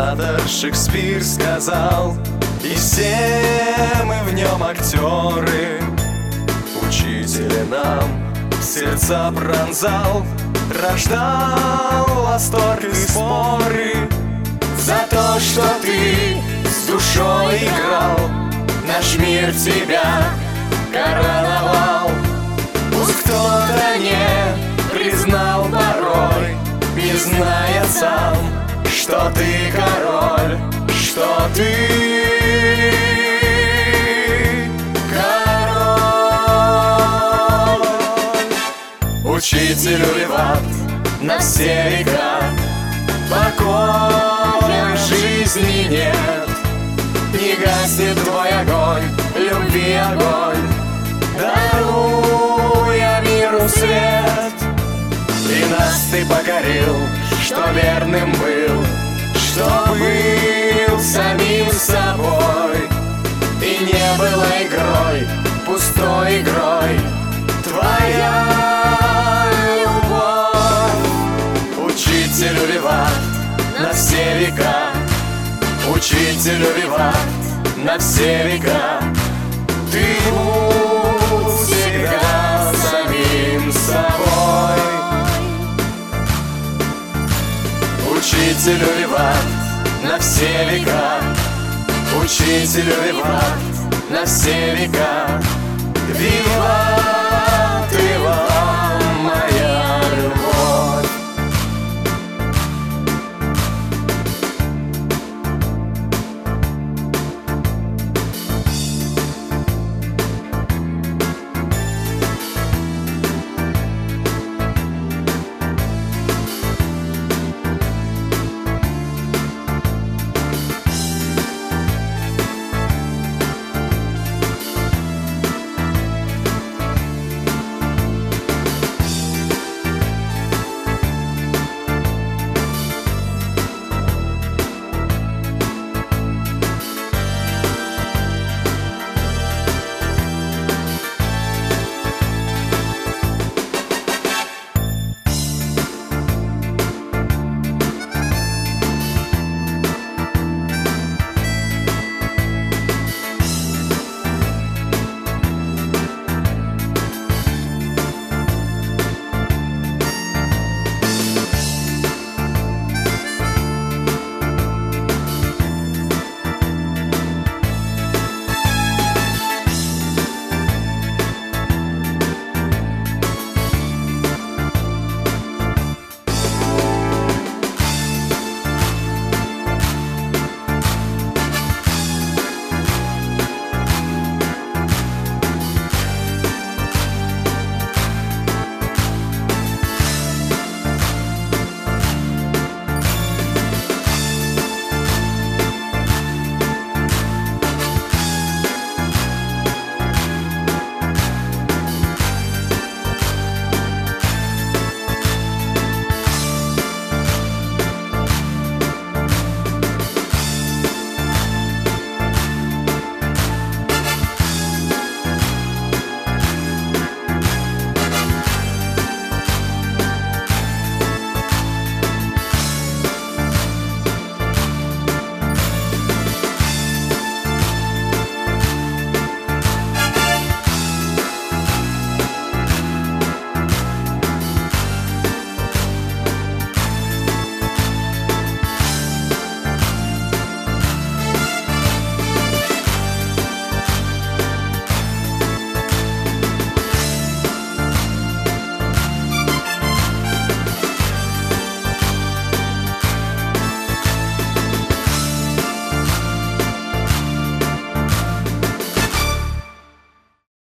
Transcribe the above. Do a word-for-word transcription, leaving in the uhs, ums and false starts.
когда-то Шекспир сказал, и все мы в нем актеры. Учитель нам сердца пронзал, рождал восторг и споры. За то, что ты с душой играл, наш мир тебя короновал. Пусть кто-то не признал порой, не зная сам, что ты король, что ты король. Учителю Виват на все века, покоя жизни нет. Не гаснет твой огонь, любви огонь, даруя миру свет. И нас ты покорил, что верным был, что был самим собой. И не было игрой, пустой игрой твоя любовь. Учителю Виват на все века, учителю Виват на все века. Ты будь всегда самим собой. Учителю Виват на все века, учителю Виват на все века. Виват.